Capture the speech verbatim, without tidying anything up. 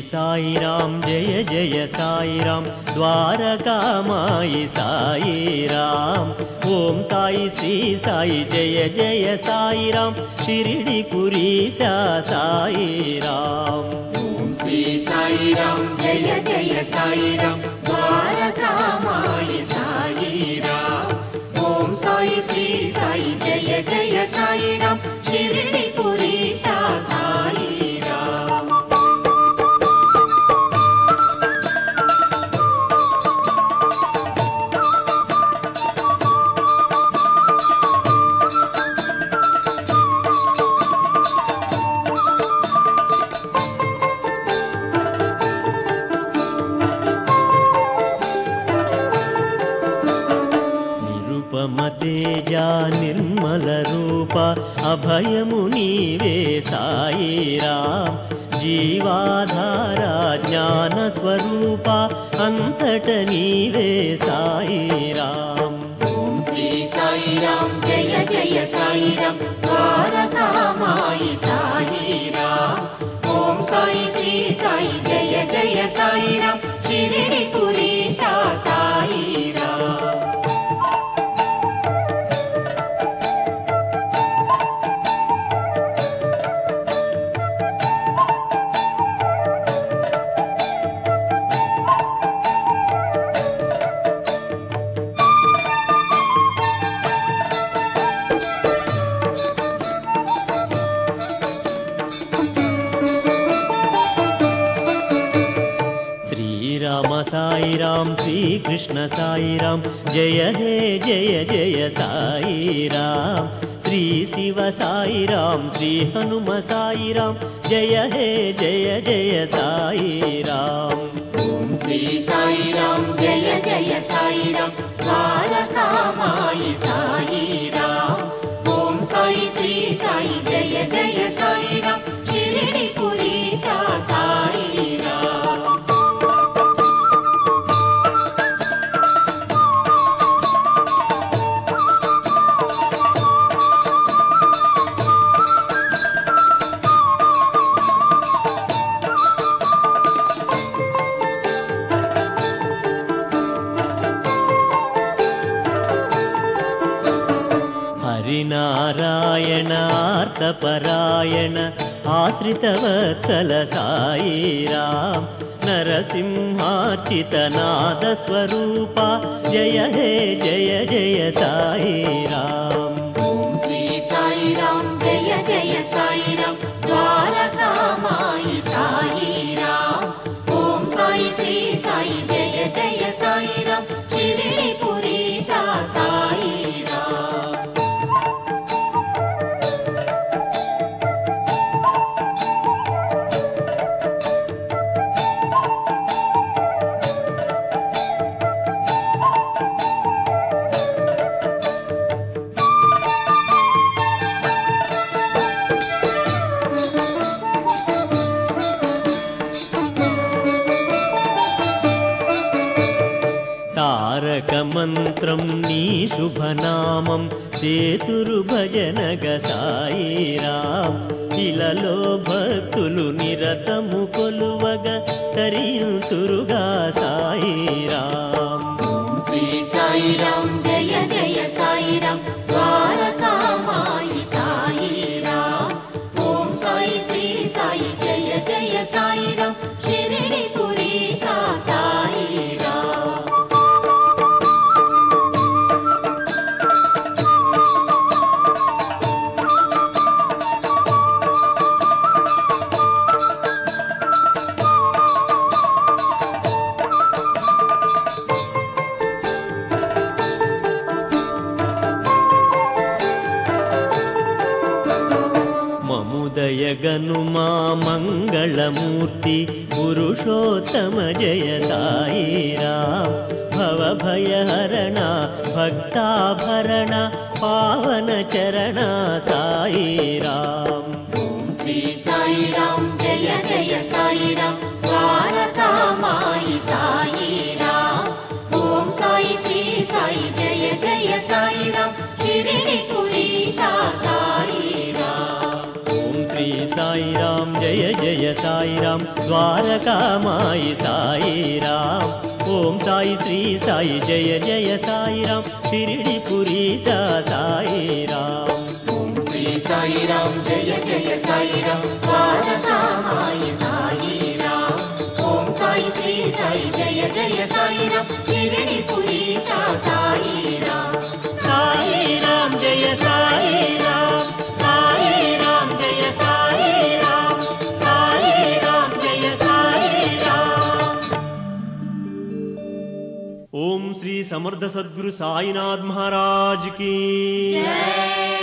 साई राम जय जय साई राम द्वारकामाई साई राम ओम साई श्री साई जय जय साई राम शिरडी पुरीशा साई राम ओम श्री साई राम जय जय साई राम द्वारकामाई साई राम ओम साई श्री साई जय जय साई राम शिरडी पुरीशा साई राम तेजा निर्मल रूप अभयमु नीवे साई राम जीवाधारा ज्ञान स्वरूप अंतट नीवे साई राम ओम श्री साई राम जय जय साई राम द्वारकामाई साई राम ओम साई श्री साई जय जय साई राम शिरडी पुरीशा साई राम राम साई राम श्री कृष्ण साई राम जय हे जय जय साई राम श्री शिव साई राम श्री हनुम साई राम जय हे जय जय साई राम ओम श्री साई राम जय जय साई राम द्वारकामाई साई राम ओम साई श्री साई जय जय साई राम शिरडी पुरीशा साई राम हरिनारायण आर्तपरायण आश्रितवत्सल साई राम नरसिंहार्चितनाद स्वरूपा जय हे जय जय साई राम ओम श्री साई राम जय जय साई राम द्वारकामाई साई राम ओम साई श्री साई जय जय साई राम शिरडी पुरीशा साई राम తారక మంత్రం నీ శుభనామం సేతురు భజనగ సాయి రామ్ ఇలలో భక్తులు నిరతము కొలువగ తరింతురుగా సాయి రామ్ ఓం శ్రీ సాయి రామ్ జయ జయ సాయి రామ్ ద్వారకామాయి సాయి రామ్ ఓం సాయి శ్రీ సాయి జయ జయ సాయి రామ్ షిరిడి పురీశా సాయి రామ్ దయగనుమా మంగళమూర్తి పురుషోత్తమ జయ సాయి రామ్ భవభయహరణ భక్తాభరణ పావన చరణ సాయి రామ్ ఓం శ్రీ సాయి రామ్ జయ జయ సాయి రామ్ ద్వారకామాయి సాయి రామ్ ఓం సాయి శ్రీ సాయి జయ జయ సాయి రామ్ షిరిడి పురీశా సాయి రామ్ శ్రీ సాయిరాం జయ జయ సాయిరాం ద్వారకామాయి సాయిరాం ఓం సాయి శ్రీ సాయి జయ జయ సాయిరాం షిరిడి పురీశా సాయిరాం ఓం శ్రీ సాయిరాం జయ జయ సాయిరాం ద్వారకామాయి సాయిరాం ఓం సాయి శ్రీ సాయి జయ జయ సాయిరాం షిరిడి పురీశా సాయిరాం సాయిరాం జయ సాయిరాం సాయిరాం జయ సాయిరాం సాయిరాం జయ సాయిరాం. ఓం శ్రీ సమర్థ సద్గురు సాయినాథ్ మహారాజ్ की జై